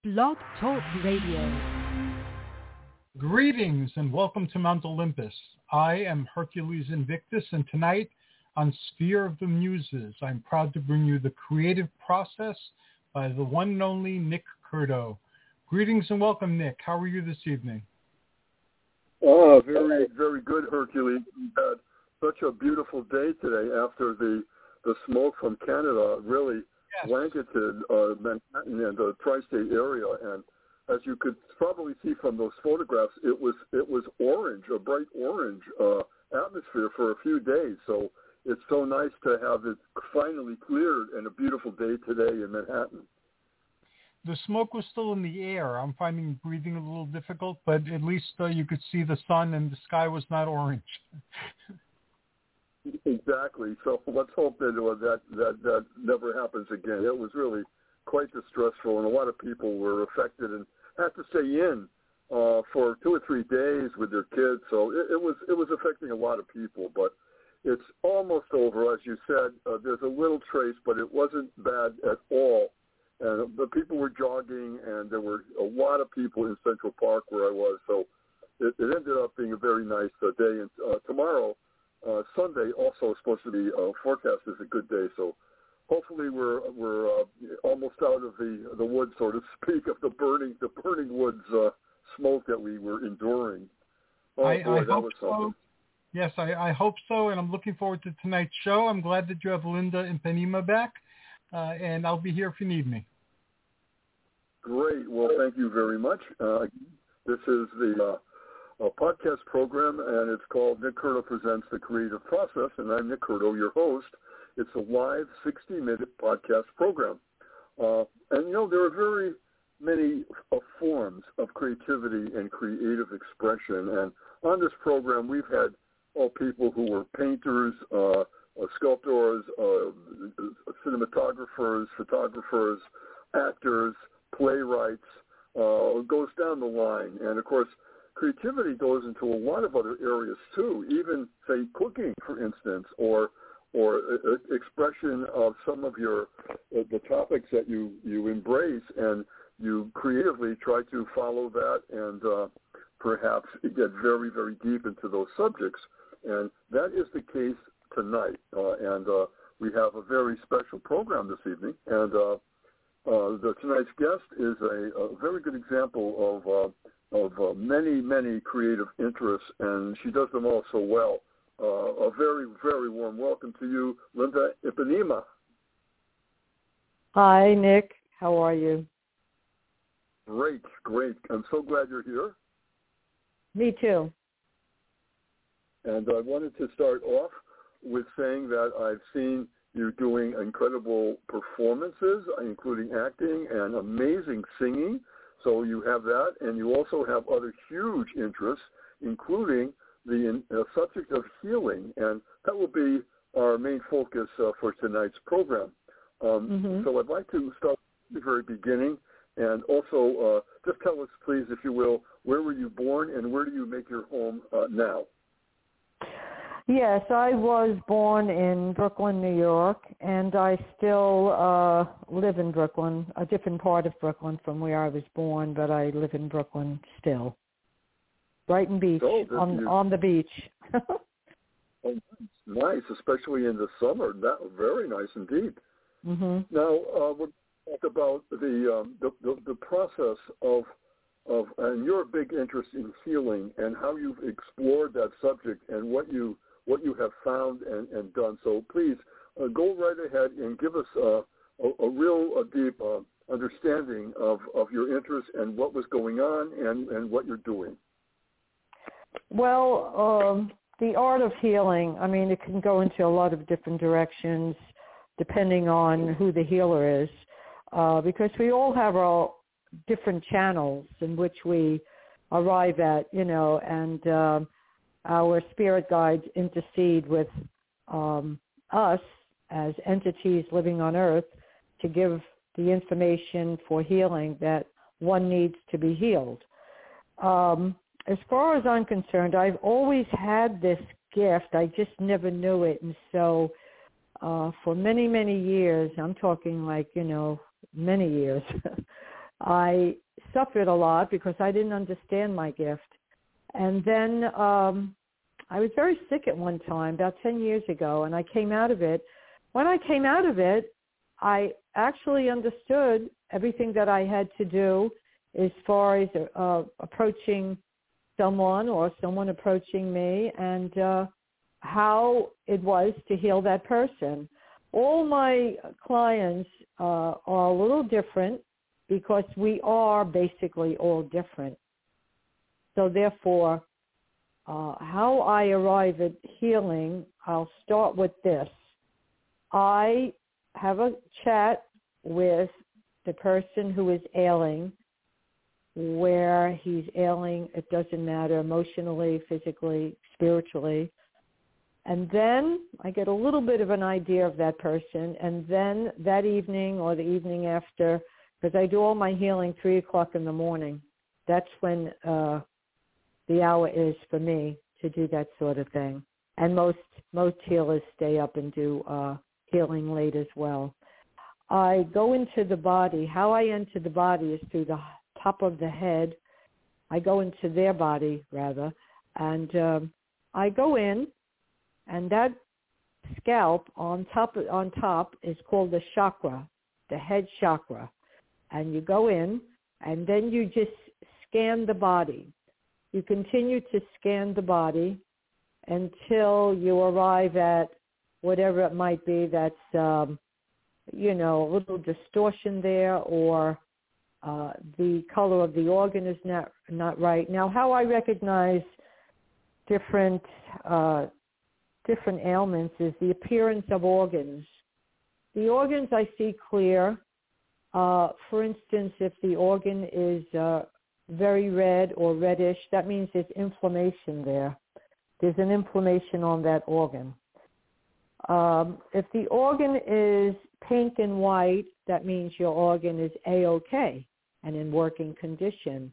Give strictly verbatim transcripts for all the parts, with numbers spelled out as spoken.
Blog Talk Radio. Greetings and welcome to Mount Olympus. I am Hercules Invictus, and tonight on Sphere of the Muses, I'm proud to bring you The Creative Process by the one and only Nick Curto. Greetings and welcome, Nick. How are you this evening? Oh, very, very good, Hercules. We had such a beautiful day today after the, the smoke from Canada really yes. blanketed uh, Manhattan and the tri-state area. And as you could probably see from those photographs, it was it was orange, a bright orange uh, atmosphere for a few days. So it's so nice to have it finally cleared and a beautiful day today in Manhattan. The smoke was still in the air. I'm finding breathing a little difficult, but at least uh, you could see the sun and the sky was not orange. Exactly. So let's hope that, uh, that that that never happens again. It was really quite distressful, and a lot of people were affected and had to stay in uh, for two or three days with their kids. So it, it was it was affecting a lot of people, but it's almost over, as you said. Uh, there's a little trace, but it wasn't bad at all. And the people were jogging, and there were a lot of people in Central Park where I was. So it, it ended up being a very nice uh, day. And uh, tomorrow, uh, Sunday, also supposed to be uh, forecast as a good day. So hopefully we're we're uh, almost out of the the woods, so to speak, of the burning the burning woods uh, smoke that we were enduring. Oh I, boy, I that hope was something. So. Yes, I, I hope so, and I'm looking forward to tonight's show. I'm glad that you have Linda and Penima back. Uh, and I'll be here if you need me. Great. Well, thank you very much. Uh, this is the uh, uh, podcast program, and it's called Nick Curto Presents The Creative Process, and I'm Nick Curto, your host. It's a live sixty-minute podcast program. Uh, and, you know, there are very many uh, forms of creativity and creative expression. And on this program, we've had all people who were painters, uh, Uh, sculptors, uh, cinematographers, photographers, actors, playwrights, uh, goes down the line. And, of course, creativity goes into a lot of other areas, too, even, say, cooking, for instance, or or uh, expression of some of your uh, the topics that you, you embrace, and you creatively try to follow that and uh, perhaps get very, very deep into those subjects. And that is the case tonight, uh, and uh, we have a very special program this evening, and uh, uh, the, tonight's guest is a, a very good example of uh, of uh, many, many creative interests, and she does them all so well. Uh, a very, very warm welcome to you, Linda Ipanema. Hi, Nick. How are you? Great, great. I'm so glad you're here. Me too. And I wanted to start off with saying that I've seen you doing incredible performances, including acting and amazing singing. So you have that, and you also have other huge interests, including the uh, subject of healing, and that will be our main focus uh, for tonight's program. Um, mm-hmm. So I'd like to start at the very beginning, and also uh, just tell us, please, if you will, where were you born and where do you make your home uh, now? Yes, I was born in Brooklyn, New York, and I still uh, live in Brooklyn, a different part of Brooklyn from where I was born, but I live in Brooklyn still. Brighton Beach, oh, on, on the beach. Oh, nice, especially in the summer. That very nice indeed. Mm-hmm. Now, uh, we'll talk about the, um, the, the the process of of and your big interest in healing and how you've explored that subject and what you what you have found and, and done. So please uh, go right ahead and give us uh, a, a real a deep uh, understanding of, of your interest and what was going on and, and what you're doing. Well, um, the art of healing, I mean, it can go into a lot of different directions depending on who the healer is, uh, because we all have our different channels in which we arrive at, you know, and uh, our spirit guides intercede with um, us as entities living on Earth to give the information for healing that one needs to be healed. Um, as far as I'm concerned, I've always had this gift. I just never knew it. And so uh, for many, many years, I'm talking like, you know, many years, I suffered a lot because I didn't understand my gift. And then um, I was very sick at one time, about ten years ago, and I came out of it. When I came out of it, I actually understood everything that I had to do as far as uh, approaching someone or someone approaching me, and uh, how it was to heal that person. All my clients uh, are a little different because we are basically all different. So therefore, uh, how I arrive at healing, I'll start with this. I have a chat with the person who is ailing, where he's ailing, it doesn't matter, emotionally, physically, spiritually. And then I get a little bit of an idea of that person. And then that evening or the evening after, because I do all my healing three o'clock in the morning, that's when uh, the hour is for me to do that sort of thing. And most most healers stay up and do uh, healing late as well. I go into the body. How I enter the body is through the top of the head. I go into their body, rather, and um, I go in, and that scalp on top on top is called the chakra, the head chakra. And you go in, and then you just scan the body. You continue to scan the body until you arrive at whatever it might be that's, um, you know, a little distortion there, or uh, the color of the organ is not not right. Now, how I recognize different uh, different ailments is the appearance of organs. The organs I see clear. Uh, for instance, if the organ is uh, very red or reddish, that means there's inflammation there. There's an inflammation on that organ. Um, if the organ is pink and white, that means your organ is A-OK and in working condition.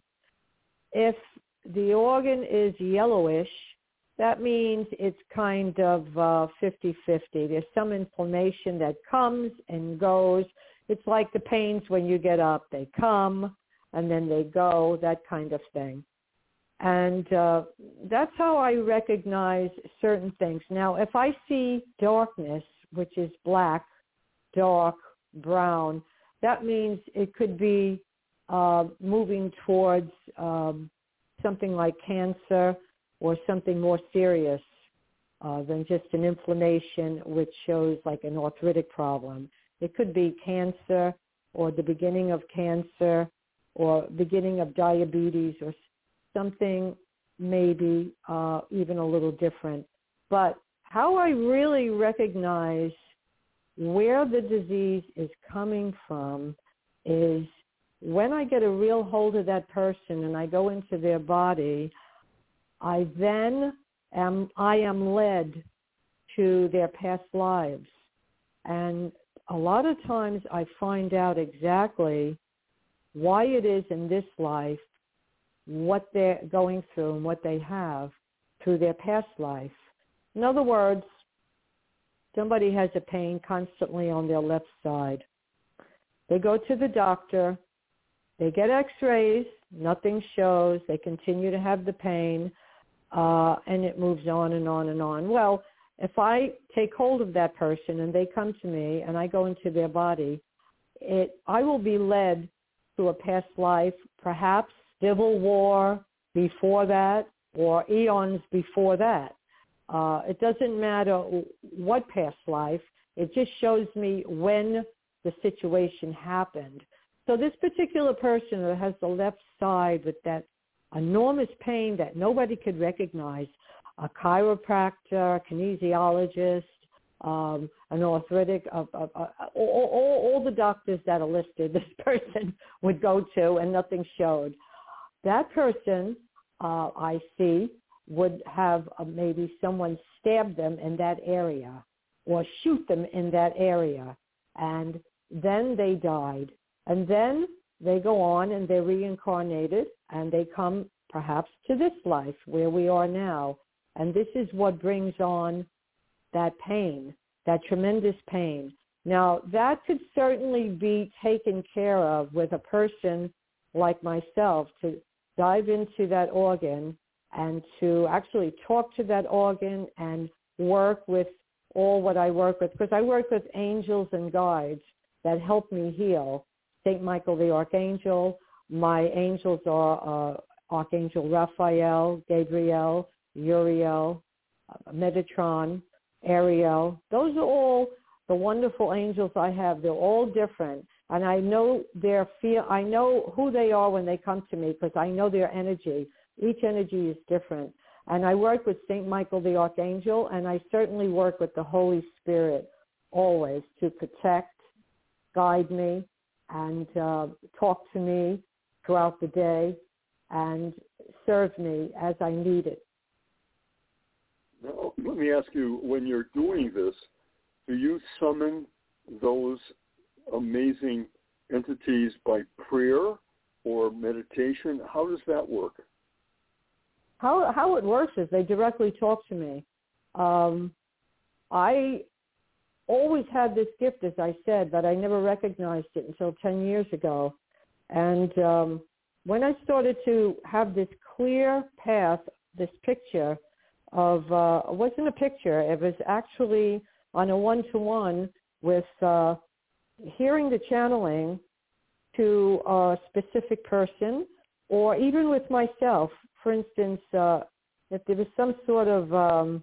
If the organ is yellowish, that means it's kind of uh, fifty-fifty. There's some inflammation that comes and goes. It's like the pains when you get up. They come and then they go, that kind of thing. And uh, that's how I recognize certain things. Now, if I see darkness, which is black, dark, brown, that means it could be uh, moving towards um, something like cancer or something more serious uh, than just an inflammation, which shows like an arthritic problem. It could be cancer or the beginning of cancer or beginning of diabetes or something maybe uh, even a little different. But how I really recognize where the disease is coming from is when I get a real hold of that person and I go into their body, I then am, I am led to their past lives. And a lot of times I find out exactly why it is in this life, what they're going through and what they have through their past life. In other words, somebody has a pain constantly on their left side. They go to the doctor, they get x-rays, nothing shows, they continue to have the pain, uh, and it moves on and on and on. Well, if I take hold of that person and they come to me and I go into their body, it I will be led to a past life, perhaps Civil War before that or eons before that. Uh, it doesn't matter what past life. It just shows me when the situation happened. So this particular person that has the left side with that enormous pain that nobody could recognize, a chiropractor, a kinesiologist, um, an arthritic, uh, uh, uh, all, all, all the doctors that are listed, this person would go to and nothing showed. That person, uh, I see, would have uh, maybe someone stab them in that area or shoot them in that area, and then they died. And then they go on and they're reincarnated, and they come perhaps to this life where we are now. And this is what brings on that pain, that tremendous pain. Now, that could certainly be taken care of with a person like myself to dive into that organ and to actually talk to that organ and work with all what I work with, because I work with angels and guides that help me heal. Saint Michael the Archangel, my angels are uh, Archangel Raphael, Gabriel, Uriel, uh, Metatron, Ariel. Those are all the wonderful angels I have. They're all different, and I know their feel. I know who they are when they come to me because I know their energy. Each energy is different. And I work with Saint Michael the Archangel, and I certainly work with the Holy Spirit always to protect, guide me, and uh, talk to me throughout the day and serve me as I need it. Now, let me ask you, when you're doing this, do you summon those amazing entities by prayer or meditation? How does that work? How how it works is they directly talk to me. Um, I always had this gift, as I said, but I never recognized it until ten years ago. And um, when I started to have this clear path, this picture of, uh, it wasn't a picture, it was actually on a one-to-one with uh, hearing the channeling to a specific person, or even with myself. For instance, uh, if there was some sort of um,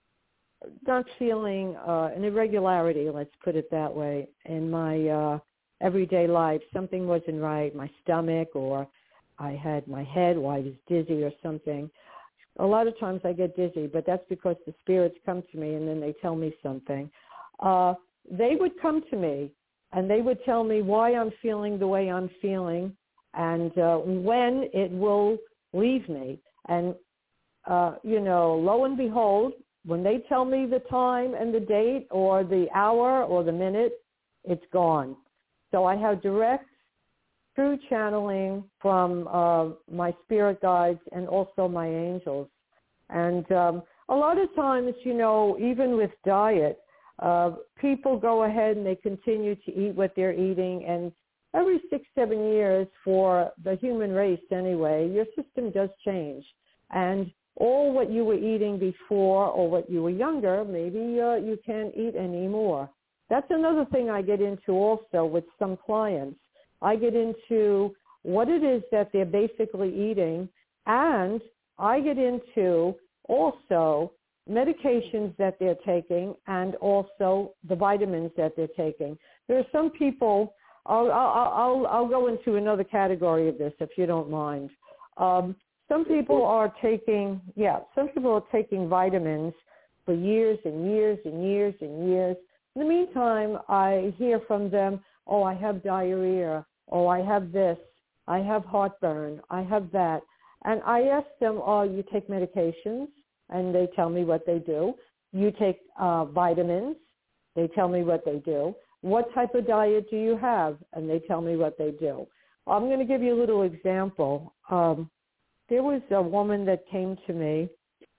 not feeling uh, an irregularity, let's put it that way, in my uh, everyday life, something wasn't right, my stomach, or I had my head, or I was dizzy or something. A lot of times I get dizzy, but that's because the spirits come to me and then they tell me something. Uh, they would come to me and they would tell me why I'm feeling the way I'm feeling and uh, when it will leave me. And, uh, you know, lo and behold, when they tell me the time and the date or the hour or the minute, it's gone. So I have direct, true channeling from uh, my spirit guides and also my angels. And um, a lot of times, you know, even with diet, uh, people go ahead and they continue to eat what they're eating, and every six, seven years for the human race anyway, your system does change. And all what you were eating before or what you were younger, maybe uh, you can't eat anymore. That's another thing I get into also with some clients. I get into what it is that they're basically eating, and I get into also medications that they're taking and also the vitamins that they're taking. There are some people, I'll, I'll, I'll, I'll go into another category of this if you don't mind. Um, some people are taking, yeah, some people are taking vitamins for years and years and years and years. In the meantime, I hear from them, oh, I have diarrhea, oh, I have this, I have heartburn, I have that. And I ask them, oh, you take medications? And they tell me what they do. You take uh, vitamins? They tell me what they do. What type of diet do you have? And they tell me what they do. I'm going to give you a little example. Um, there was a woman that came to me,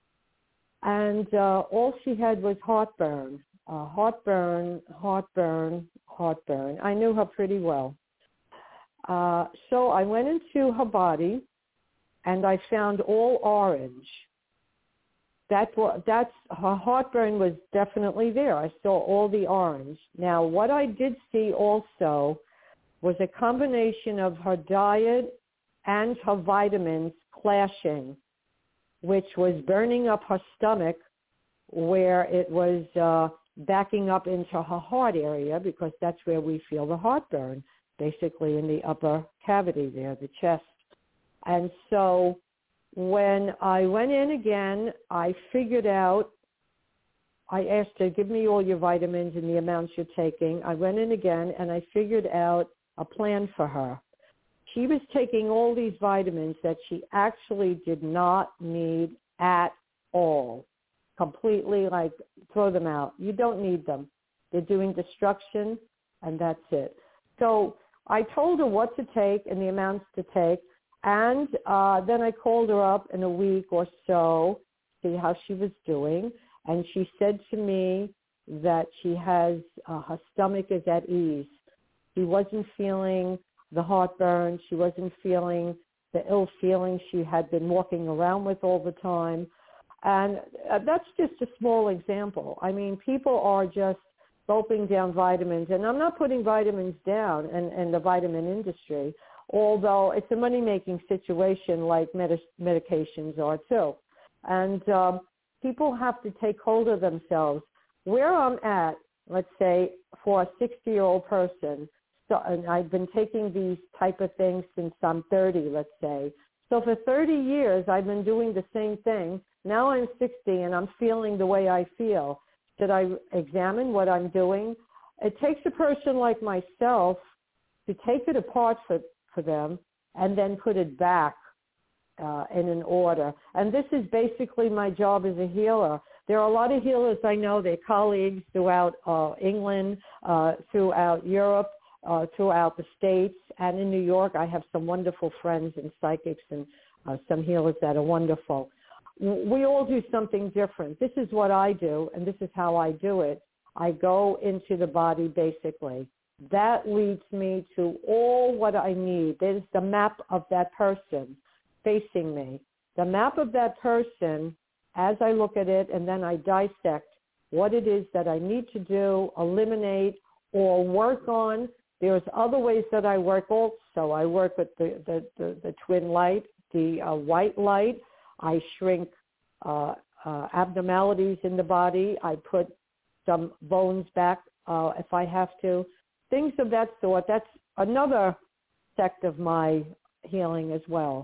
and uh, all she had was heartburn. Uh, heartburn, heartburn, heartburn. I knew her pretty well. Uh, so I went into her body, and I found all orange. That, that's, her heartburn was definitely there. I saw all the orange. Now, what I did see also was a combination of her diet and her vitamins clashing, which was burning up her stomach where it was uh, backing up into her heart area, because that's where we feel the heartburn, basically in the upper cavity there, the chest. And so when I went in again, I figured out, I asked her, give me all your vitamins and the amounts you're taking. I went in again and I figured out a plan for her. She was taking all these vitamins that she actually did not need at all. Completely, like, throw them out. You don't need them. They're doing destruction, and that's it. So I told her what to take and the amounts to take, and uh, then I called her up in a week or so, see how she was doing, and she said to me that she has, uh, her stomach is at ease. She wasn't feeling the heartburn. She wasn't feeling the ill feeling she had been walking around with all the time. And uh, that's just a small example. I mean, people are just gulping down vitamins. And I'm not putting vitamins down in, in the vitamin industry, although it's a money-making situation like med- medications are too. And um, people have to take hold of themselves. Where I'm at, let's say, for a sixty-year-old person, so, and I've been taking these type of things since I'm thirty, let's say. So for thirty years, I've been doing the same thing. Now I'm sixty, and I'm feeling the way I feel. Should I examine what I'm doing? It takes a person like myself to take it apart for, for them and then put it back uh, in an order. And this is basically my job as a healer. There are a lot of healers I know, they're colleagues throughout uh, England, uh, throughout Europe, uh, throughout the States, and in New York. I have some wonderful friends and psychics and uh, some healers that are wonderful. We all do something different. This is what I do, and this is how I do it. I go into the body basically. That leads me to all what I need. There's the map of that person facing me. The map of that person, as I look at it, and then I dissect what it is that I need to do, eliminate, or work on. There's other ways that I work also. I work with the, the, the, the twin light, the uh, white light. I shrink uh, uh, abnormalities in the body. I put some bones back uh, if I have to. Things of that sort. That's another sect of my healing as well.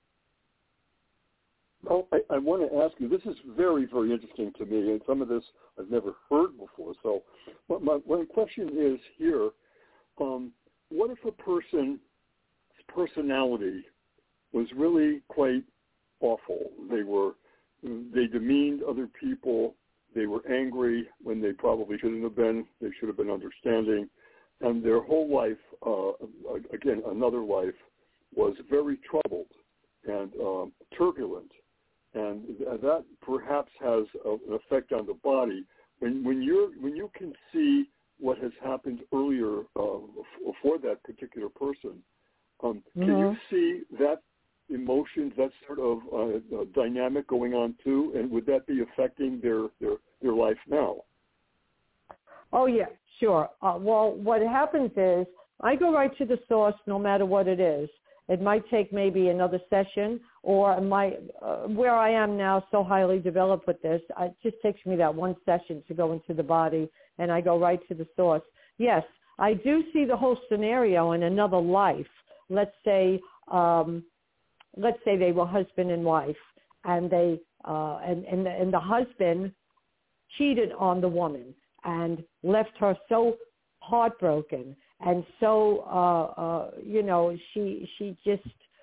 Well, I, I want to ask you, this is very, very interesting to me, and some of this I've never heard before. So my, my, my question is here, um, what if a person's personality was really quite awful? They were, they demeaned other people. They were angry when they probably shouldn't have been. They should have been understanding. And their whole life, uh, again, another life, was very troubled and um, turbulent. And that perhaps has a, an effect on the body. When, when, you're, when you can see what has happened earlier uh, for that particular person, um, mm-hmm. can you see that emotions, that sort of uh, uh, dynamic going on too, and would that be affecting their, their, their life now? Oh, yeah, sure. Uh, well, what happens is I go right to the source no matter what it is. It might take maybe another session, or my uh, where I am now so highly developed with this, it just takes me that one session to go into the body, and I go right to the source. Yes, I do see the whole scenario in another life. Let's say, um, let's say they were husband and wife, and they uh, and and the, and the husband cheated on the woman and left her so heartbroken. And so, uh, uh, you know, she she just,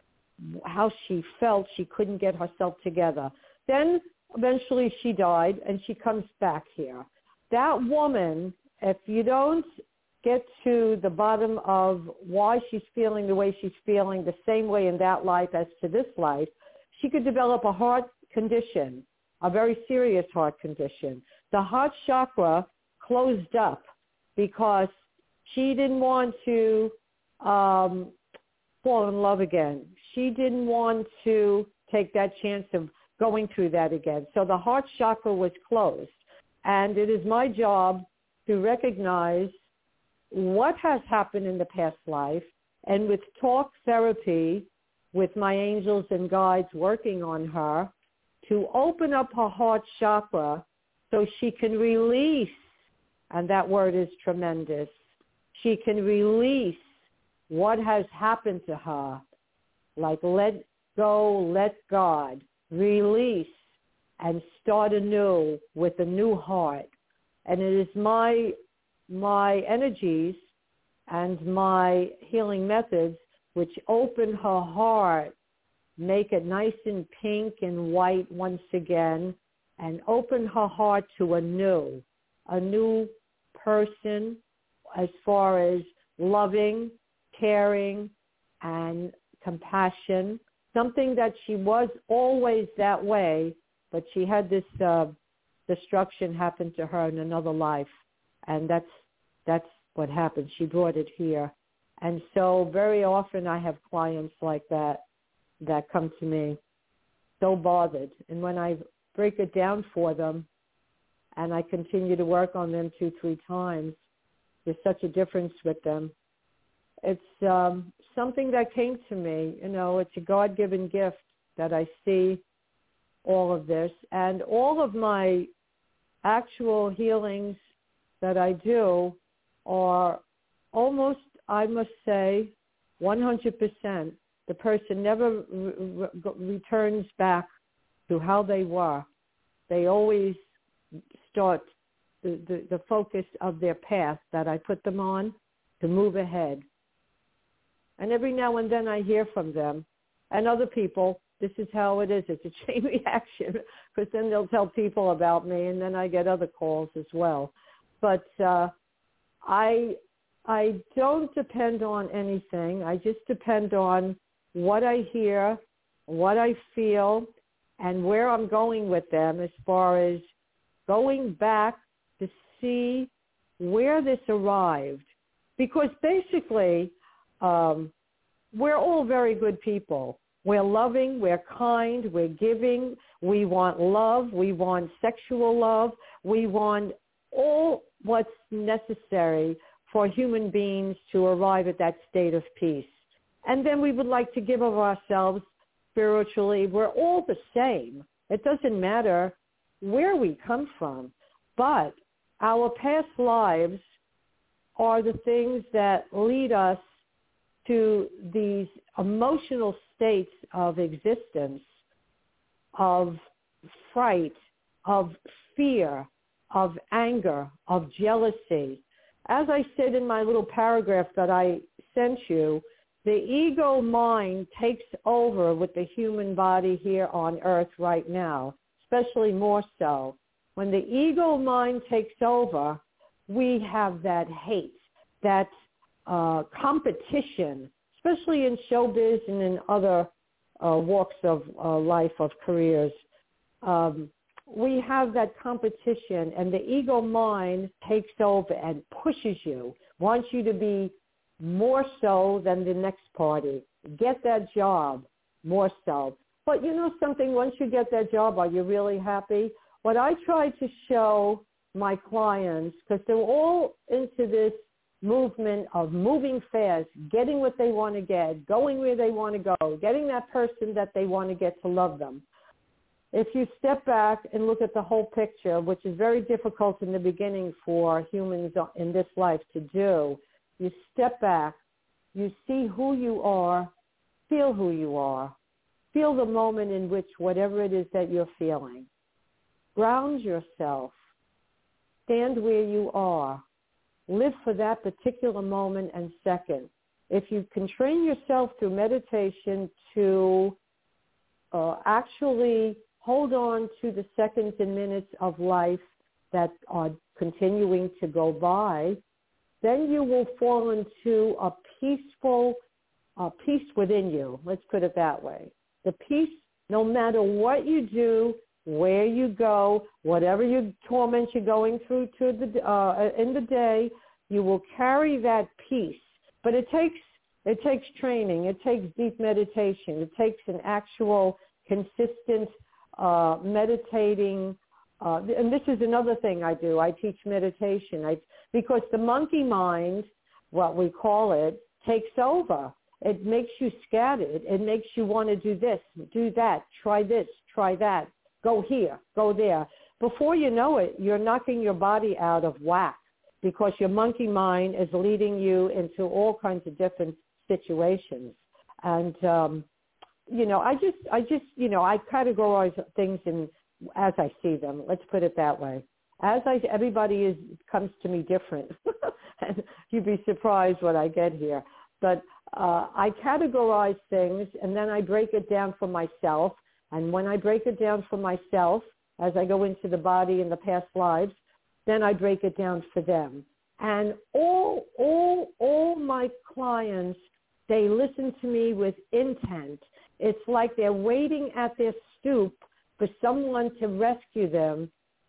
how she felt, she couldn't get herself together. Then eventually she died, and she comes back here. That woman, if you don't get to the bottom of why she's feeling the way she's feeling, the same way in that life as to this life, she could develop a heart condition, a very serious heart condition. The heart chakra closed up because she didn't want to um, fall in love again. She didn't want to take that chance of going through that again. So the heart chakra was closed. And it is my job to recognize what has happened in the past life, and with talk therapy, with my angels and guides working on her, to open up her heart chakra so she can release, and that word is tremendous, she can release what has happened to her, like let go, let God, release, and start anew with a new heart. And it is my my energies and my healing methods which open her heart, make it nice and pink and white once again, and open her heart to a new, a new person as far as loving, caring, and compassion, something that she was always that way, but she had this uh, destruction happened to her in another life. And that's that's what happened. She brought it here. And so very often I have clients like that that come to me so bothered. And when I break it down for them and I continue to work on them two, three times, there's such a difference with them. It's um, something that came to me. You know, it's a God-given gift that I see all of this. And all of my actual healings that I do are almost, I must say, one hundred percent. The person never re- re- returns back to how they were. They always start the, the, the focus of their path that I put them on to move ahead. And every now and then I hear from them and other people, this is how it is. It's a chain reaction, because then they'll tell people about me, and then I get other calls as well. But uh, I I don't depend on anything. I just depend on what I hear, what I feel, and where I'm going with them as far as going back to see where this arrived. Because basically, um, we're all very good people. We're loving, we're kind, we're giving, we want love, we want sexual love, we want all what's necessary for human beings to arrive at that state of peace. And then we would like to give of ourselves spiritually. We're all the same. It doesn't matter where we come from, but our past lives are the things that lead us to these emotional states of existence, of fright, of fear, of anger, of jealousy. As I said in my little paragraph that I sent you, the ego mind takes over with the human body here on earth right now, especially more so. When the ego mind takes over, we have that hate, that uh, competition, especially in showbiz and in other uh, walks of uh, life, of careers. Um, we have that competition, and the ego mind takes over and pushes you, wants you to be more so than the next party. Get that job, more so. But you know something, once you get that job, are you really happy? What I try to show my clients, because they're all into this movement of moving fast, getting what they want to get, going where they want to go, getting that person that they want to get to love them. If you step back and look at the whole picture, which is very difficult in the beginning for humans in this life to do, you step back, you see who you are, feel who you are, feel the moment in which whatever it is that you're feeling. Ground yourself. Stand where you are. Live for that particular moment and second. If you can train yourself through meditation to uh, actually hold on to the seconds and minutes of life that are continuing to go by, then you will fall into a peaceful uh, peace within you. Let's put it that way. The peace, no matter what you do, where you go, whatever you torment you're going through to the uh, in the day, you will carry that peace. But it takes it takes training. It takes deep meditation. It takes an actual consistent uh, meditating. Uh, and this is another thing I do. I teach meditation. I because the monkey mind, what we call it, takes over. It makes you scattered. It makes you want to do this, do that, try this, try that. Go here, go there. Before you know it, you're knocking your body out of whack because your monkey mind is leading you into all kinds of different situations. And, um, you know, I just, I just, you know, I categorize things in as I see them. Let's put it that way. As I, everybody is comes to me different. And you'd be surprised what I get here. But uh, I categorize things, and then I break it down for myself. And when I break it down for myself, as I go into the body and the past lives, then I break it down for them. And all, all, all my clients, they listen to me with intent. It's like they're waiting at their stoop for someone to rescue them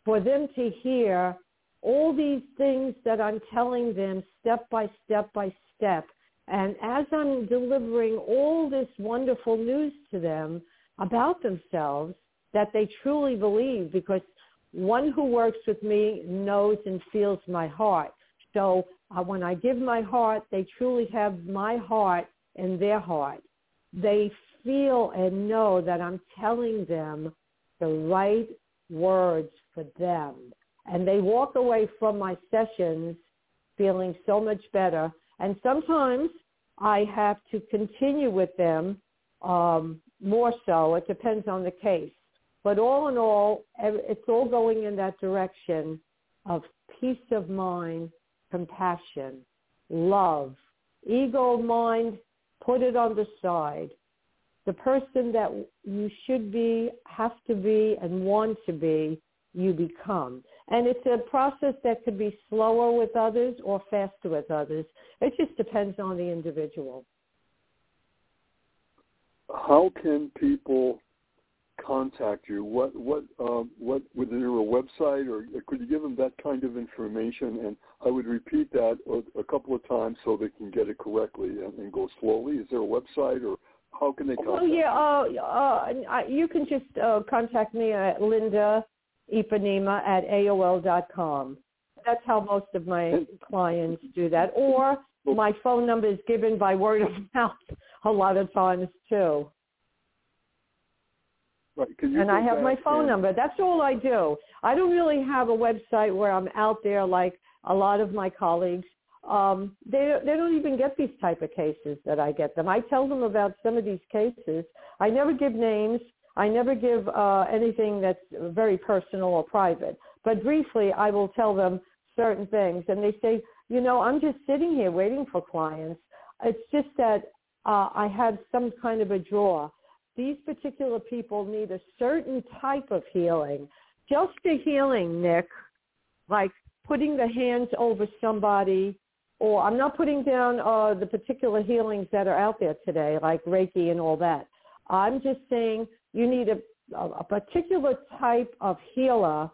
for them to hear all these things that I'm telling them step by step by step. And as I'm delivering all this wonderful news to them about themselves that they truly believe, because one who works with me knows and feels my heart. So uh, when I give my heart, they truly have my heart in their heart. They feel and know that I'm telling them the right words for them. And they walk away from my sessions feeling so much better. And sometimes I have to continue with them um, more so. It depends on the case. But all in all, it's all going in that direction of peace of mind, compassion, love, ego, mind, put it on the side. The person that you should be, have to be, and want to be, you become. And it's a process that could be slower with others or faster with others. It just depends on the individual. How can people contact you? What what um, what was there a website, or could you give them that kind of information? And I would repeat that a, a couple of times so they can get it correctly and, and go slowly. Is there a website, or how can they contact oh, yeah, you? Uh, uh, you can just uh, contact me at Linda Ipanema at A O L dot com. That's how most of my and, clients do that. Or well, my phone number is given by word of mouth a lot of times too. Right, and I have my phone and... number. That's all I do. I don't really have a website where I'm out there like a lot of my colleagues. Um, they they don't even get these type of cases that I get them. I tell them about some of these cases. I never give names. I never give uh, anything that's very personal or private. But briefly, I will tell them certain things. And they say, you know, I'm just sitting here waiting for clients. It's just that uh, I had some kind of a draw. These particular people need a certain type of healing. Just a healing, Nick, like putting the hands over somebody, or I'm not putting down uh, the particular healings that are out there today, like Reiki and all that. I'm just saying you need a, a particular type of healer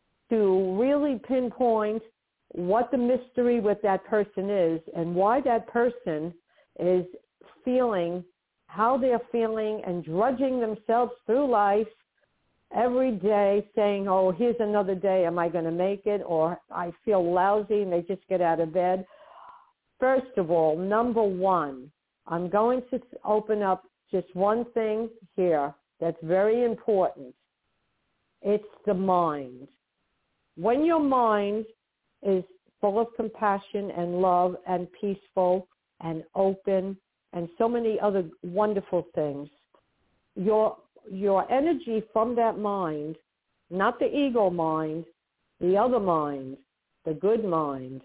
to really pinpoint what the mystery with that person is and why that person is feeling how they're feeling and drudging themselves through life every day saying, oh, here's another day. Am I going to make it? Or I feel lousy, and they just get out of bed. First of all, number one, I'm going to open up just one thing here that's very important. It's the mind. When your mind is full of compassion and love and peaceful and open and so many other wonderful things, your your energy from that mind, not the ego mind, the other mind, the good mind,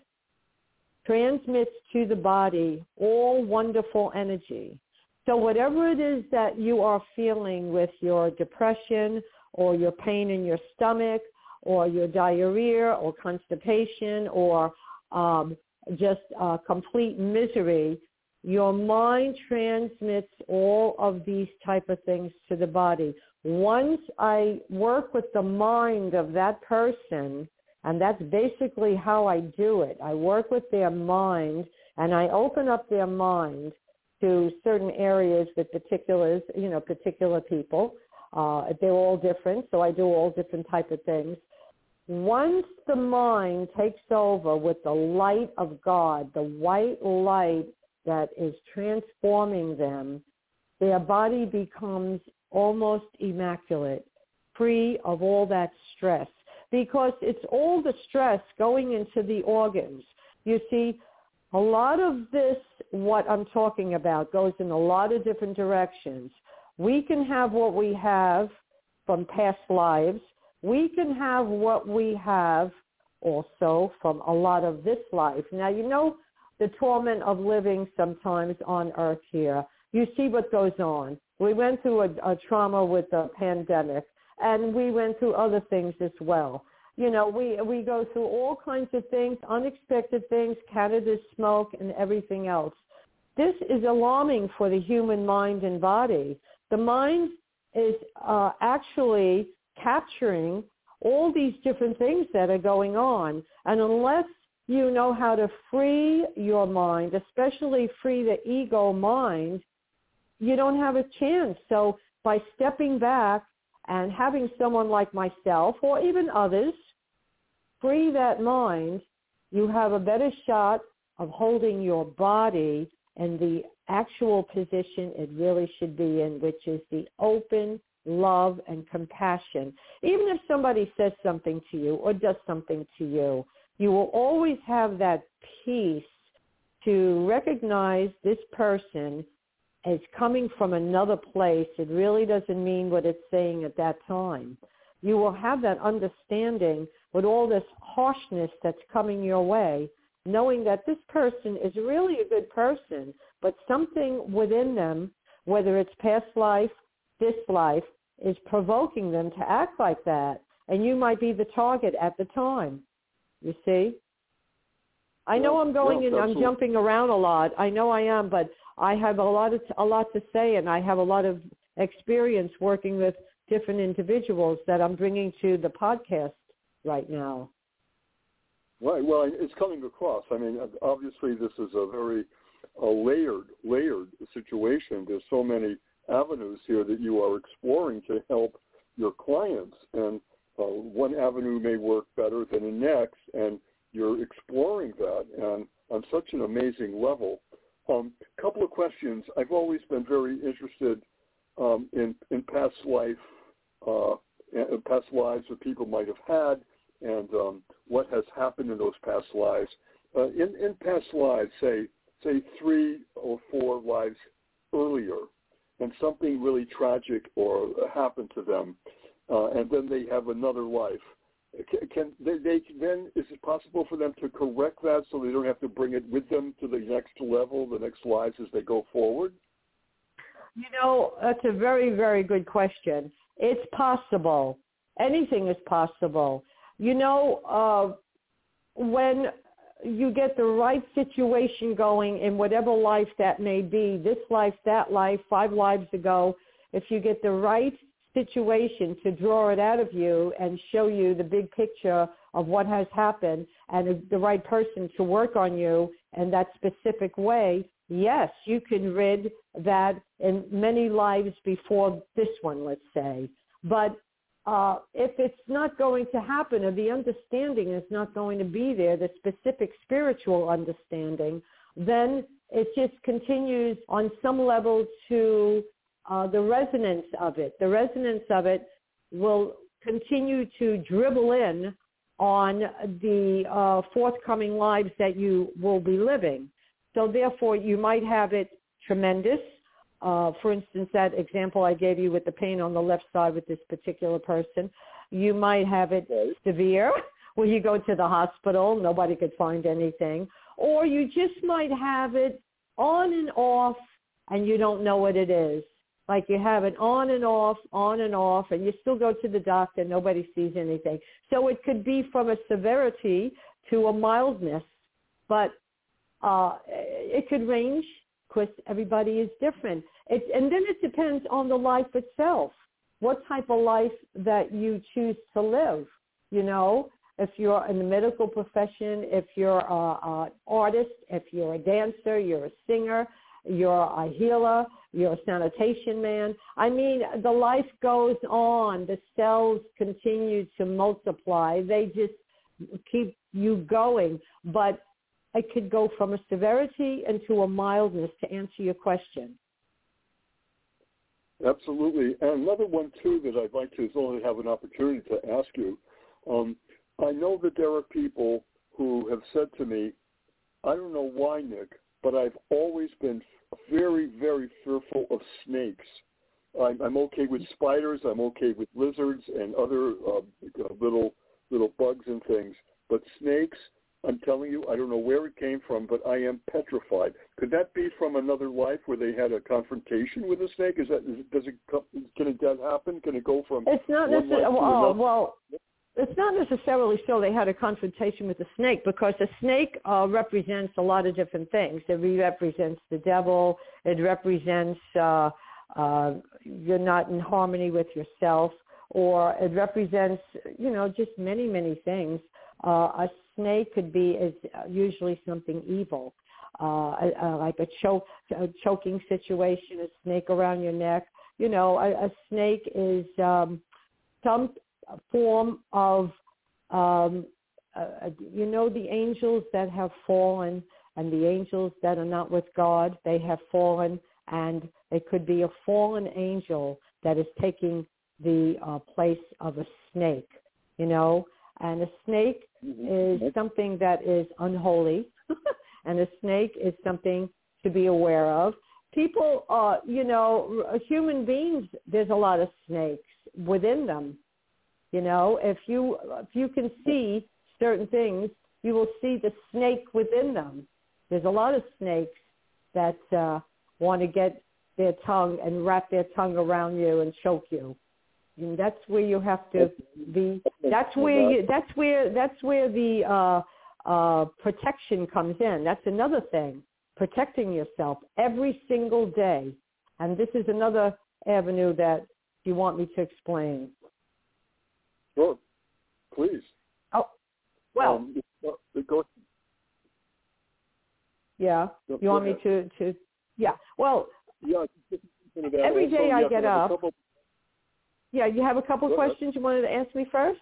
transmits to the body all wonderful energy. So whatever it is that you are feeling with your depression or your pain in your stomach or your diarrhea or constipation or um, just uh, complete misery, your mind transmits all of these type of things to the body. Once I work with the mind of that person, and that's basically how I do it, I work with their mind and I open up their mind to certain areas with particulars, you know, particular people. Uh, they're all different, so I do all different type of things. Once the mind takes over with the light of God, the white light that is transforming them, their body becomes almost immaculate, free of all that stress, because it's all the stress going into the organs. You see, a lot of this, what I'm talking about, goes in a lot of different directions. We can have what we have from past lives. We can have what we have also from a lot of this life. Now, you know, the torment of living sometimes on earth here. You see what goes on. We went through a, a trauma with the pandemic, and we went through other things as well. You know, we, we go through all kinds of things, unexpected things, Canada smoke, and everything else. This is alarming for the human mind and body. The mind is uh, actually capturing all these different things that are going on. And unless you know how to free your mind, especially free the ego mind, you don't have a chance. So by stepping back and having someone like myself or even others free that mind, you have a better shot of holding your body in the actual position it really should be in, which is the open love and compassion. Even if somebody says something to you or does something to you, you will always have that peace to recognize this person as coming from another place. It really doesn't mean what it's saying at that time. You will have that understanding with all this harshness that's coming your way, knowing that this person is really a good person, but something within them, whether it's past life, this life, is provoking them to act like that. And you might be the target at the time. You see? I know I'm going yeah, and I'm jumping around a lot. I know I am, but I have a lot of a lot to say, and I have a lot of experience working with different individuals that I'm bringing to the podcast right now. Right. Well, it's coming across. I mean, obviously, this is a very a layered, layered situation. There's so many avenues here that you are exploring to help your clients, and uh, one avenue may work better than the next, and you're exploring that, and on such an amazing level. A um, couple of questions. I've always been very interested um, in, in past life, uh, in past lives that people might have had, and um, what has happened in those past lives. Uh, in, in past lives, say say three or four lives earlier, and something really tragic or happened to them, uh, and then they have another life. Can, can they, they then is it possible for them to correct that so they don't have to bring it with them to the next level, the next lives as they go forward? You know, that's a very, very good question. It's possible. Anything is possible. You know, uh, when you get the right situation going in whatever life that may be, this life, that life, five lives ago, if you get the right situation to draw it out of you and show you the big picture of what has happened and the right person to work on you in that specific way, yes, you can rid that in many lives before this one, let's say. But uh, if it's not going to happen or the understanding is not going to be there, the specific spiritual understanding, then it just continues on some level to uh, the resonance of it. The resonance of it will continue to dribble in on the uh, forthcoming lives that you will be living. So therefore, you might have it tremendous. Uh, for instance, that example I gave you with the pain on the left side with this particular person, you might have it right. severe, where you go to the hospital, nobody could find anything, or you just might have it on and off, and you don't know what it is. Like you have it on and off, on and off, and you still go to the doctor, nobody sees anything. So it could be from a severity to a mildness, but uh, it could range. Of course, everybody is different. It, and then it depends on the life itself, what type of life that you choose to live. You know, if you're in the medical profession, if you're an artist, if you're a dancer, you're a singer, you're a healer, you're a sanitation man. I mean, the life goes on. The cells continue to multiply. They just keep you going. But it could go from a severity into a mildness, to answer your question. Absolutely. And another one, too, that I'd like to is only have an opportunity to ask you. Um, I know that there are people who have said to me, I don't know why, Nick, but I've always been very, very fearful of snakes. I'm, I'm okay with spiders. I'm okay with lizards and other uh, little little bugs and things. But snakes, I'm telling you, I don't know where it came from, but I am petrified. Could that be from another life where they had a confrontation with a snake? Is that is, does it can it that happen? Can it go from it's not one necessarily life to oh, another? well. It's not necessarily so they had a confrontation with the snake, because a snake uh, represents a lot of different things. It represents the devil. It represents uh, uh, you're not in harmony with yourself. or it represents, you know, just many, many things. Uh, a snake could be is usually something evil, uh, uh, like a choke, a choking situation, a snake around your neck. You know, a, a snake is um, some form of, um, uh, you know, the angels that have fallen and the angels that are not with God, they have fallen, and it could be a fallen angel that is taking the uh, place of a snake, you know. And a snake is something that is unholy, and a snake is something to be aware of. People, uh, you know, human beings, there's a lot of snakes within them. You know, if you if you can see certain things, you will see the snake within them. There's a lot of snakes that uh, want to get their tongue and wrap their tongue around you and choke you. And that's where you have to be. That's where you, that's where that's where the uh, uh, protection comes in. That's another thing, protecting yourself every single day. And this is another avenue that you want me to explain. Sure, please. Oh, well, um, it goes, yeah. go, You want go me to, to, yeah. Well, yeah. every day also, I yes, get I up. Couple, yeah, you have a couple go questions ahead. you wanted to ask me first?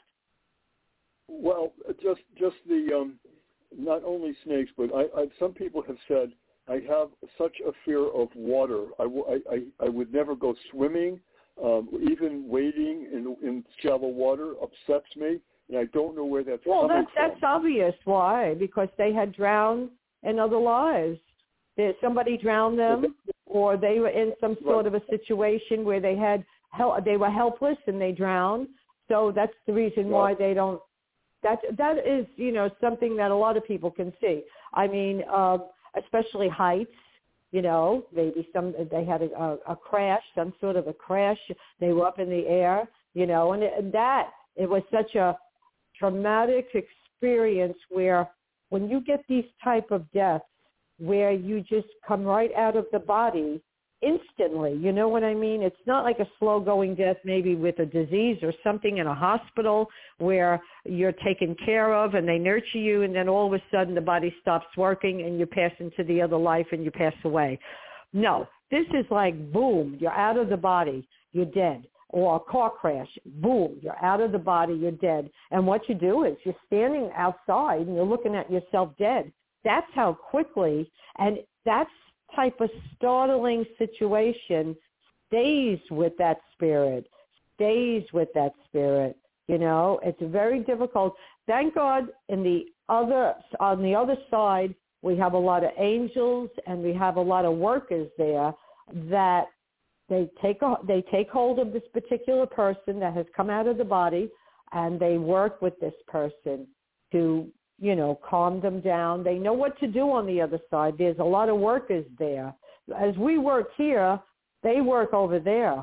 Well, just just the um, not only snakes, but I, I some people have said I have such a fear of water. I, w- I, I, I would never go swimming. Um, even wading in, in shallow water upsets me, and I don't know where that's well, coming that's, from. Well, that's obvious. Why? Because they had drowned in other lives. There, somebody drowned them, or they were in some sort right. of a situation where they had hel- they were helpless and they drowned. So that's the reason why right. they don't. That that is, you know, something that a lot of people can see. I mean, uh, especially heights. You know, maybe some they had a, a, a crash, some sort of a crash. They were up in the air, you know, and, it, and that it was such a traumatic experience where when you get these type of deaths where you just come right out of the body instantly, you know what I mean? It's not like a slow-going death maybe with a disease or something in a hospital where you're taken care of and they nurture you, and then all of a sudden the body stops working and you pass into the other life and you pass away. No, this is like, boom, you're out of the body, you're dead. Or a car crash, boom, you're out of the body, you're dead. And what you do is you're standing outside and you're looking at yourself dead. That's how quickly, and that's type of startling situation stays with that spirit, stays with that spirit. You know, it's very difficult. Thank God in the other, on the other side, we have a lot of angels and we have a lot of workers there that they take a, they take hold of this particular person that has come out of the body, and they work with this person to, you know, calm them down. They know what to do on the other side. There's a lot of workers there. As we work here, they work over there.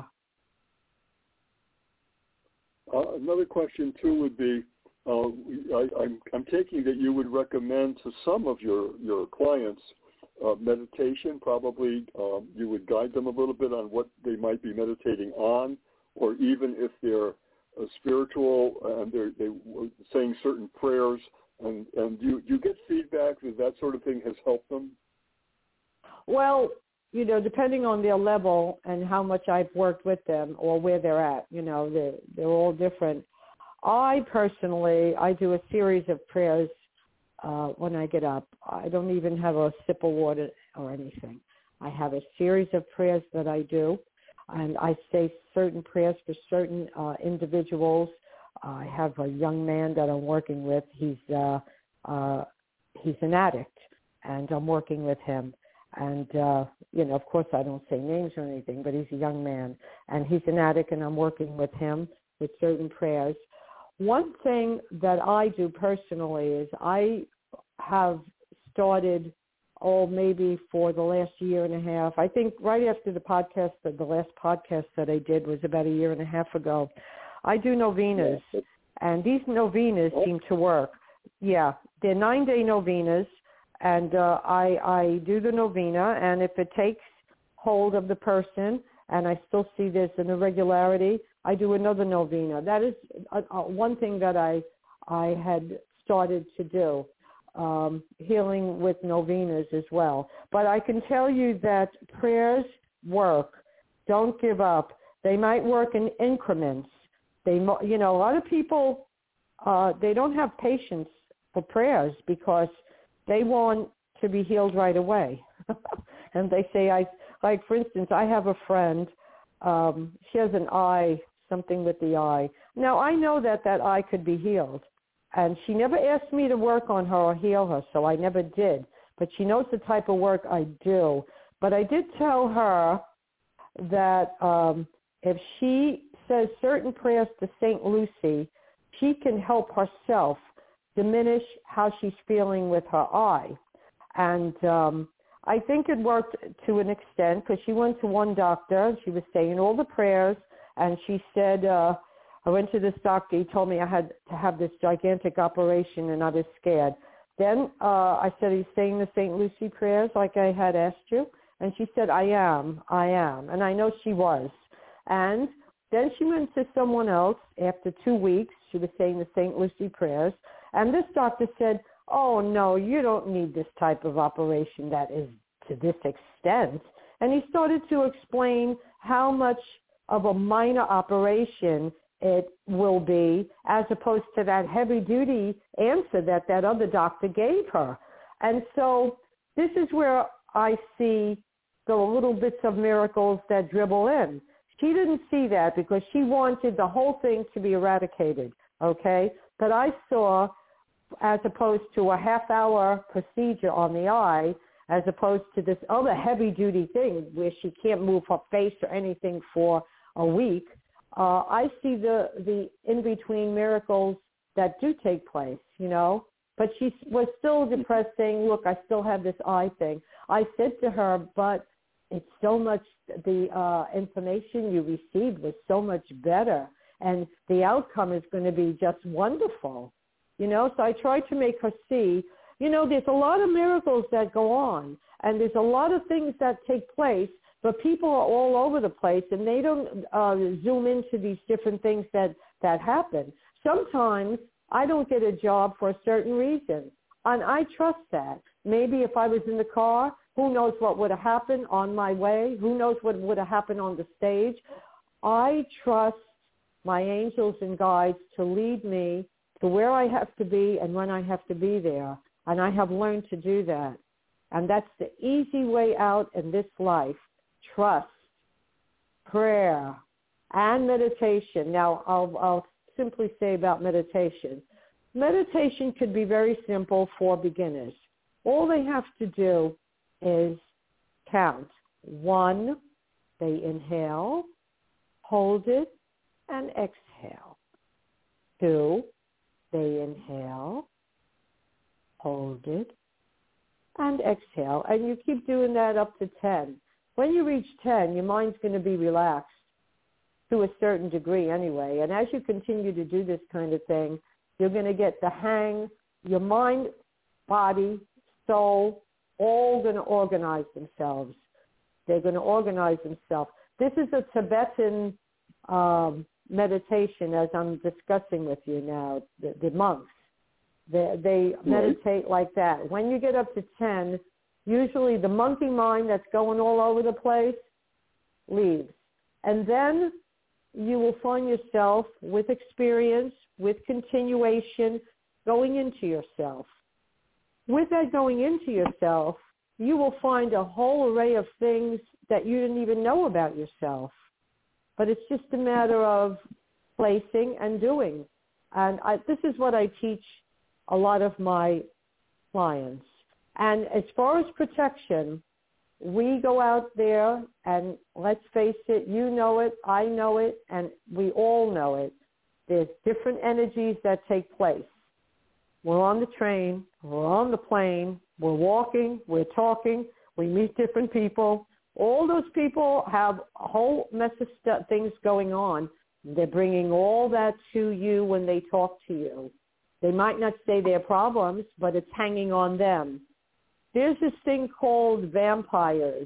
Uh, another question, too, would be, uh, I, I'm, I'm taking that you would recommend to some of your, your clients uh, meditation. Probably um, you would guide them a little bit on what they might be meditating on, or even if they're uh, spiritual and they're they saying certain prayers. And, and do, you, do you get feedback that that sort of thing has helped them? Well, you know, depending on their level and how much I've worked with them or where they're at, you know, they're, they're all different. I personally, I do a series of prayers uh, when I get up. I don't even have a sip of water or anything. I have a series of prayers that I do, and I say certain prayers for certain uh, individuals. I have a young man that I'm working with. He's uh, uh, he's an addict, and I'm working with him. And, uh, you know, of course I don't say names or anything, but he's a young man. And he's an addict, and I'm working with him with certain prayers. One thing that I do personally is I have started, oh, maybe for the last year and a half. I think right after the podcast, the last podcast that I did was about a year and a half ago. I do novenas, and these novenas seem to work. Yeah, they're nine-day novenas, and uh, I, I do the novena, and if it takes hold of the person, and I still see this in irregularity, I do another novena. That is uh, uh, one thing that I I had started to do, um, healing with novenas as well. But I can tell you that prayers work. Don't give up. They might work in increments. They, you know, a lot of people, uh, they don't have patience for prayers because they want to be healed right away. And they say, I like, for instance, I have a friend, um, she has an eye, something with the eye. Now, I know that that eye could be healed, and she never asked me to work on her or heal her, so I never did. But she knows the type of work I do. But I did tell her that um, if she says certain prayers to Saint Lucy, she can help herself diminish how she's feeling with her eye. And um, I think it worked to an extent because she went to one doctor and she was saying all the prayers, and she said, uh, I went to this doctor, he told me I had to have this gigantic operation and I was scared. Then uh, I said, are you saying the Saint Lucy prayers like I had asked you? And she said, I am, I am. And I know she was. And then she went to someone else after two weeks. She was saying the Saint Lucy prayers. And this doctor said, oh, no, you don't need this type of operation that is to this extent. And he started to explain how much of a minor operation it will be as opposed to that heavy-duty answer that that other doctor gave her. And so this is where I see the little bits of miracles that dribble in. She didn't see that because she wanted the whole thing to be eradicated, okay? But I saw, as opposed to a half-hour procedure on the eye, as opposed to this other heavy-duty thing where she can't move her face or anything for a week, uh, I see the, the in-between miracles that do take place, you know? But she was still depressed, saying, look, I still have this eye thing. I said to her, but it's so much, the uh, information you received was so much better, and the outcome is going to be just wonderful, you know? So I tried to make her see, you know, there's a lot of miracles that go on, and there's a lot of things that take place, but people are all over the place, and they don't uh, zoom into these different things that, that happen. Sometimes I don't get a job for a certain reason, and I trust that. Maybe if I was in the car, who knows what would have happened on my way? Who knows what would have happened on the stage? I trust my angels and guides to lead me to where I have to be and when I have to be there, and I have learned to do that. And that's the easy way out in this life. Trust, prayer, and meditation. Now, I'll, I'll simply say about meditation. Meditation could be very simple for beginners. All they have to do is count. One, they inhale, hold it, and exhale. Two, they inhale, hold it, and exhale. And you keep doing that up to ten. When you reach ten, your mind's going to be relaxed to a certain degree anyway. And as you continue to do this kind of thing, you're going to get the hang. Your mind, body, soul, all going to organize themselves. They're going to organize themselves. This is a Tibetan um, meditation, as I'm discussing with you now, the, the monks. They, they mm-hmm. meditate like that. When you get up to ten, usually the monkey mind that's going all over the place leaves. And then you will find yourself with experience, with continuation, going into yourself. With that going into yourself, you will find a whole array of things that you didn't even know about yourself. But it's just a matter of placing and doing. And I, this is what I teach a lot of my clients. And as far as protection, we go out there and let's face it, you know it, I know it, and we all know it. There's different energies that take place. We're on the train, we're on the plane, we're walking, we're talking, we meet different people. All those people have a whole mess of st- things going on. They're bringing all that to you when they talk to you. They might not say their problems, but it's hanging on them. There's this thing called vampires.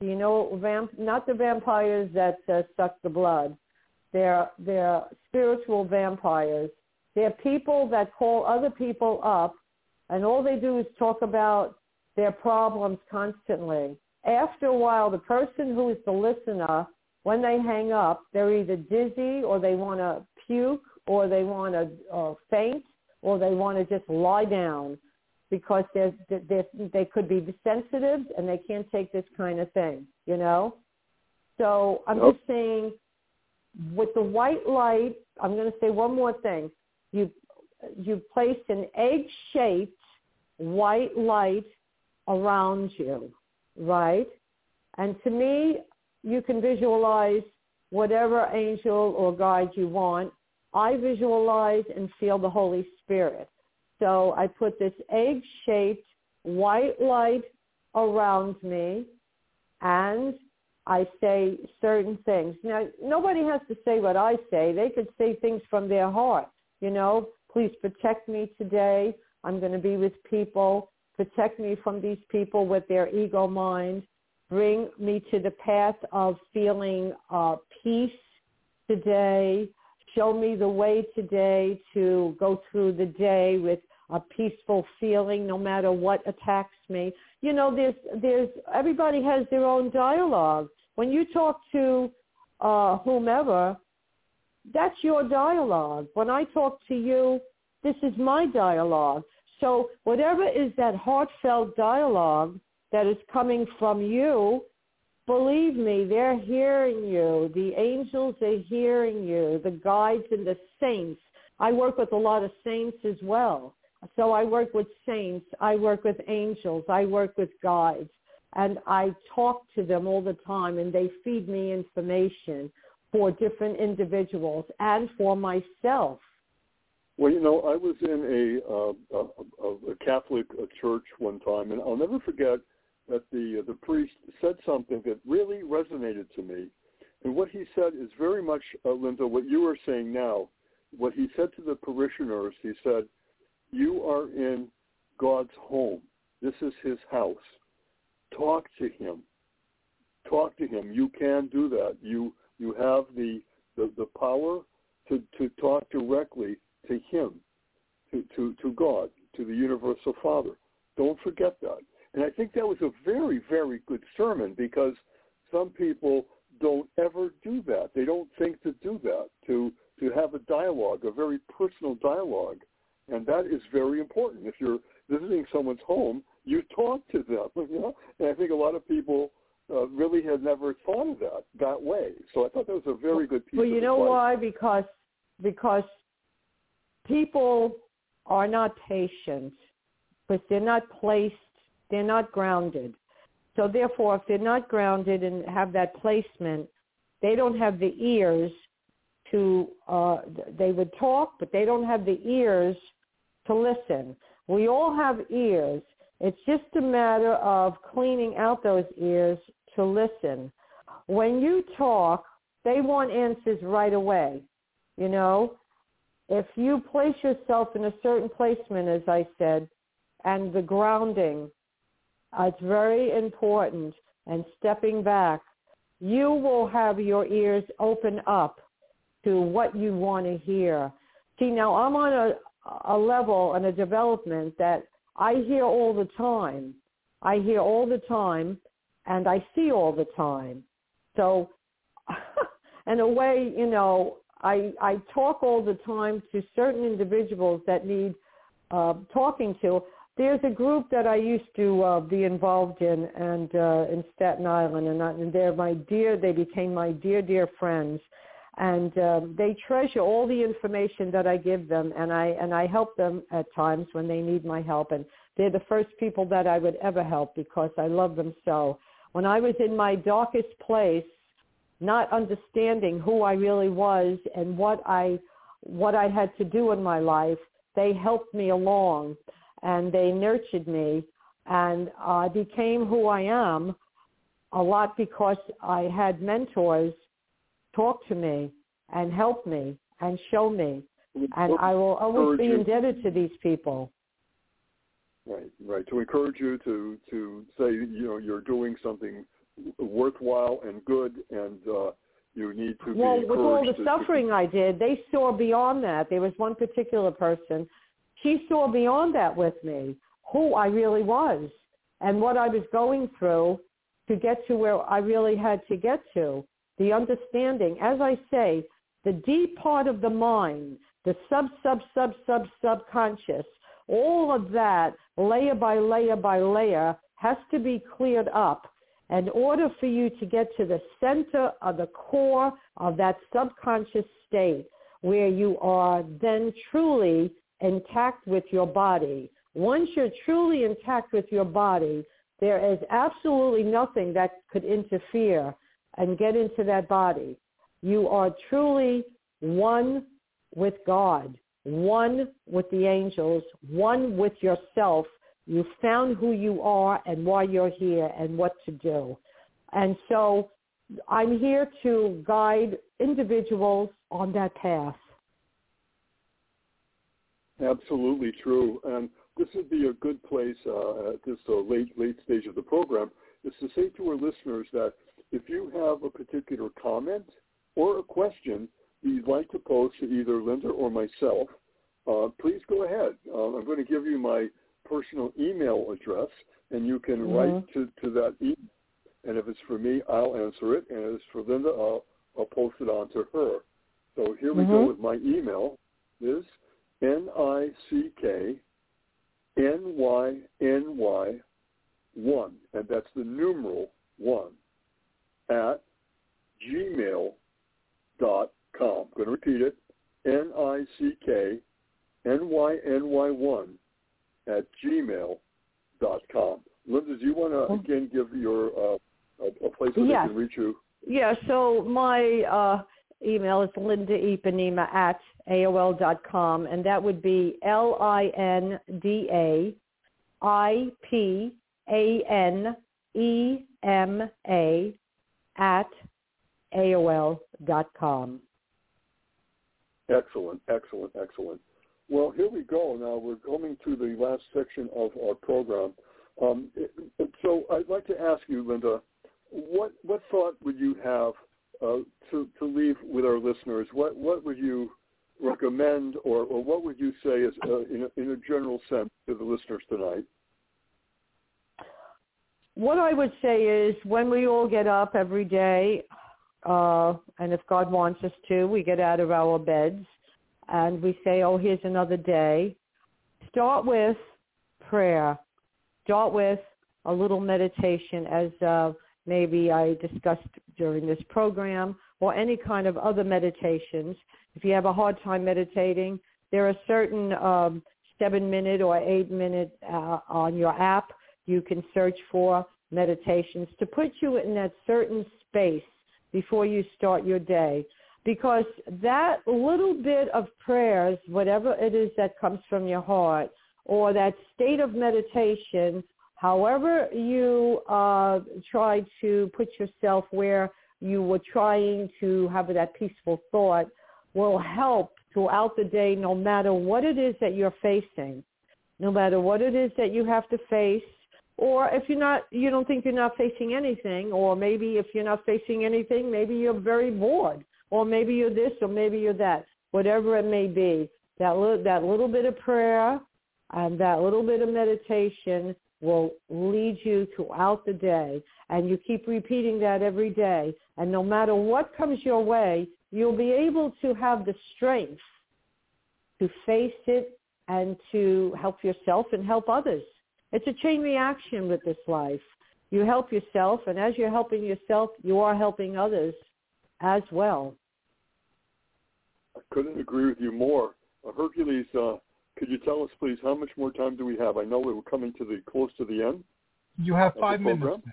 You know, vamp- not the vampires that uh, suck the blood. They're, they're spiritual vampires. They're people that call other people up, and all they do is talk about their problems constantly. After a while, the person who is the listener, when they hang up, they're either dizzy or they want to puke or they want to uh, faint or they want to just lie down because they're, they're, they could be sensitive and they can't take this kind of thing, you know? So I'm Yep. just saying, with the white light, I'm going to say one more thing. You, you place an egg-shaped white light around you, right? And to me, you can visualize whatever angel or guide you want. I visualize and feel the Holy Spirit. So I put this egg-shaped white light around me, and I say certain things. Now, nobody has to say what I say. They could say things from their heart. You know, please protect me today. I'm going to be with people. Protect me from these people with their ego mind. Bring me to the path of feeling uh, peace today. Show me the way today to go through the day with a peaceful feeling no matter what attacks me. You know, there's, there's, everybody has their own dialogue. When you talk to uh, whomever, that's your dialogue. When I talk to you, this is my dialogue. So whatever is that heartfelt dialogue that is coming from you, believe me, they're hearing you. The angels are hearing you, the guides and the saints. I work with a lot of saints as well. So I work with saints. I work with angels. I work with guides. And I talk to them all the time, and they feed me information for different individuals and for myself. Well, you know, I was in a, uh, a, a Catholic church one time, and I'll never forget that the uh, the priest said something that really resonated to me. And what he said is very much, uh, Linda, what you are saying now. What he said to the parishioners, he said, you are in God's home. This is his house. Talk to him. Talk to him. You can do that. You you have the the, the power to, to talk directly to him, to, to, to God, to the Universal Father. Don't forget that. And I think that was a very, very good sermon, because some people don't ever do that. They don't think to do that, to, to have a dialogue, a very personal dialogue. And that is very important. If you're visiting someone's home, you talk to them. You know? And I think a lot of people uh, really had never thought of that that way. So I thought that was a very good piece well, of you know advice. why? Because because people are not patient, because they're not placed, they're not grounded. So therefore, if they're not grounded and have that placement, they don't have the ears to, uh, they would talk, but they don't have the ears to listen. We all have ears. It's just a matter of cleaning out those ears to listen. When you talk, they want answers right away, you know. If you place yourself in a certain placement, as I said, and the grounding, uh, it's very important, and stepping back, you will have your ears open up to what you want to hear. See, now I'm on a, a level and a development that I hear all the time. I hear all the time, and I see all the time. So in a way, you know, I, I talk all the time to certain individuals that need uh, talking to. There's a group that I used to uh, be involved in, and uh, in Staten Island, and, I, and they're my dear. They became my dear, dear friends, and uh, they treasure all the information that I give them, and I and I help them at times when they need my help. And they're the first people that I would ever help because I love them so. When I was in my darkest place, not understanding who I really was and what I what I had to do in my life, they helped me along, and they nurtured me, and I became who I am a lot because I had mentors talk to me and help me and show me, and I will always be indebted to these people. Right, right. To encourage you to, to say, you know, you're doing something worthwhile and good, and uh, you need to well, be with all the to, suffering to, I did, they saw beyond that. There was one particular person, she saw beyond that with me, who I really was and what I was going through to get to where I really had to get to. The understanding, as I say, the deep part of the mind, the sub, sub, sub, sub, subconscious, all of that, layer by layer by layer, has to be cleared up in order for you to get to the center of the core of that subconscious state where you are then truly intact with your body. Once you're truly intact with your body, there is absolutely nothing that could interfere and get into that body. You are truly one with God, one with the angels, one with yourself. You found who you are and why you're here and what to do. And so I'm here to guide individuals on that path. Absolutely true. And this would be a good place uh, at this uh, late, late stage of the program is to say to our listeners that if you have a particular comment or a question you'd like to pose to either Linda or myself, uh, please go ahead. Uh, I'm going to give you my personal email address, and you can mm-hmm. write to, to that email. And if it's for me, I'll answer it. And if it's for Linda, I'll, I'll post it on to her. So here we mm-hmm. go with my email is N I C K N Y N Y one, and that's the numeral one, at gmail dot com. I'm going to repeat it, N I C K N Y N Y one at gmail dot com. Linda, do you want to, again, give your uh, a, a place where yes. they can reach you? Yeah, so my uh, email is linda ipanema at A O L dot com, and that would be L I N D A I P A N E M A at A O L dot com. Excellent, excellent, excellent. Well, here we go. Now we're coming to the last section of our program. Um, so I'd like to ask you, Linda, what what thought would you have uh, to to leave with our listeners? What what would you recommend, or, or what would you say is uh, in a, in a general sense to the listeners tonight? What I would say is when we all get up every day, uh, and if God wants us to, we get out of our beds and we say, oh, here's another day. Start with prayer. Start with a little meditation, as uh, maybe I discussed during this program, or any kind of other meditations. If you have a hard time meditating, there are certain um, seven-minute or eight-minute uh, on your app. You can search for meditations to put you in that certain space before you start your day. Because that little bit of prayers, whatever it is that comes from your heart, or that state of meditation, however you uh, try to put yourself where you were trying to have that peaceful thought, will help throughout the day, no matter what it is that you're facing, no matter what it is that you have to face. Or if you're not, you don't think you're not facing anything, or maybe if you're not facing anything, maybe you're very bored, or maybe you're this, or maybe you're that, whatever it may be. That little, that little bit of prayer and that little bit of meditation will lead you throughout the day. And you keep repeating that every day. And no matter what comes your way, you'll be able to have the strength to face it and to help yourself and help others. It's a chain reaction with this life. You help yourself, and as you're helping yourself, you are helping others as well. I couldn't agree with you more. Uh, Hercules, uh, could you tell us, please, how much more time do we have? I know we're coming to the close to the end. You have five minutes.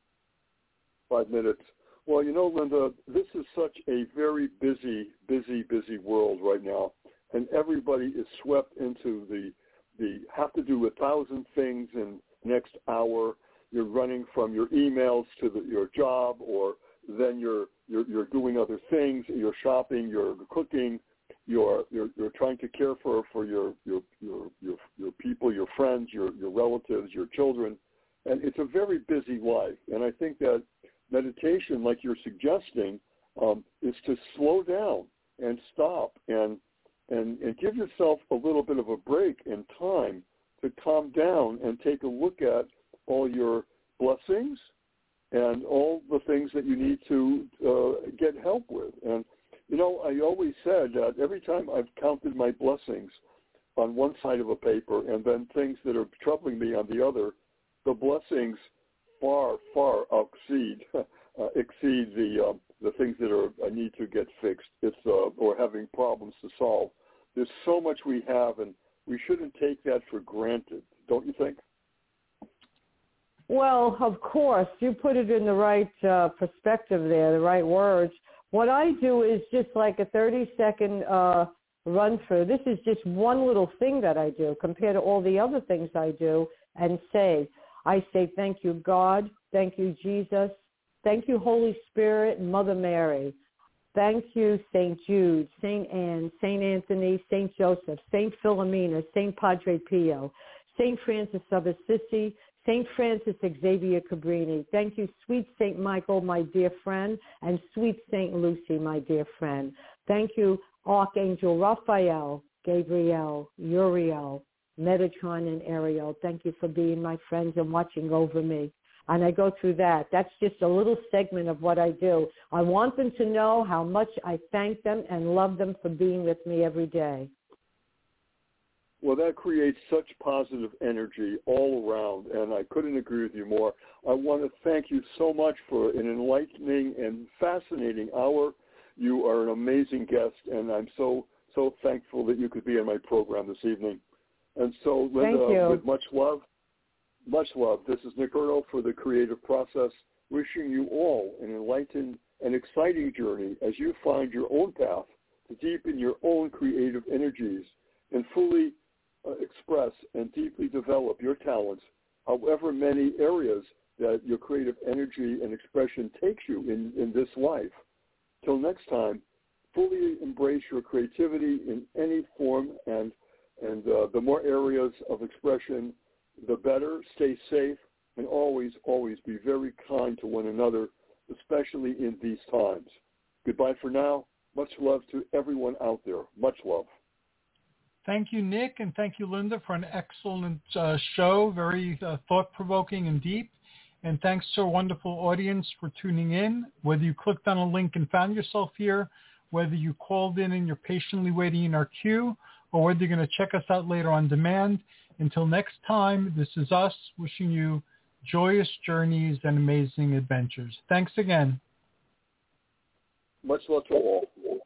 Five minutes. Well, you know, Linda, this is such a very busy, busy, busy world right now, and everybody is swept into the the have to do a thousand things in the next hour. You're running from your emails to the, your job, or then you're, you're you're doing other things. You're shopping. You're cooking. You're you're, you're trying to care for, for your, your your your your people, your friends, your your relatives, your children, and it's a very busy life. And I think that meditation, like you're suggesting, um, is to slow down and stop and, and and give yourself a little bit of a break and time to calm down and take a look at all your blessings and all the things that you need to uh, get help with. And, you know, I always said that every time I've counted my blessings on one side of a paper and then things that are troubling me on the other, the blessings far, far exceed uh, exceed the uh, the things that are I need to get fixed. It's uh, or having problems to solve. There's so much we have, and we shouldn't take that for granted, don't you think? Well, of course, you put it in the right uh, perspective there, the right words. What I do is just like a thirty-second uh, run through. This is just one little thing that I do compared to all the other things I do and say. I say, thank you, God. Thank you, Jesus. Thank you, Holy Spirit and Mother Mary. Thank you, Saint Jude, Saint Anne, Saint Anthony, Saint Joseph, Saint Philomena, Saint Padre Pio, Saint Francis of Assisi, Saint Francis Xavier Cabrini. Thank you, sweet Saint Michael, my dear friend, and sweet Saint Lucy, my dear friend. Thank you, Archangel Raphael, Gabriel, Uriel, Metatron, and Ariel. Thank you for being my friends and watching over me. And I go through that. That's just a little segment of what I do. I want them to know how much I thank them and love them for being with me every day. Well, that creates such positive energy all around, and I couldn't agree with you more. I want to thank you so much for an enlightening and fascinating hour. You are an amazing guest, and I'm so, so thankful that you could be in my program this evening. And so, Linda, with much love, much love. This is Nick Erno for The Creative Process, wishing you all an enlightened and exciting journey as you find your own path to deepen your own creative energies and fully uh, express and deeply develop your talents, however many areas that your creative energy and expression takes you in, in this life. Till next time, fully embrace your creativity in any form, and and uh, the more areas of expression, the better. Stay safe, and always, always be very kind to one another, especially in these times. Goodbye for now. Much love to everyone out there. Much love. Thank you, Nick, and thank you, Linda, for an excellent uh, show, very uh, thought-provoking and deep. And thanks to our wonderful audience for tuning in. Whether you clicked on a link and found yourself here, whether you called in and you're patiently waiting in our queue, or whether you're going to check us out later on demand. Until next time, this is us wishing you joyous journeys and amazing adventures. Thanks again. Much love to all.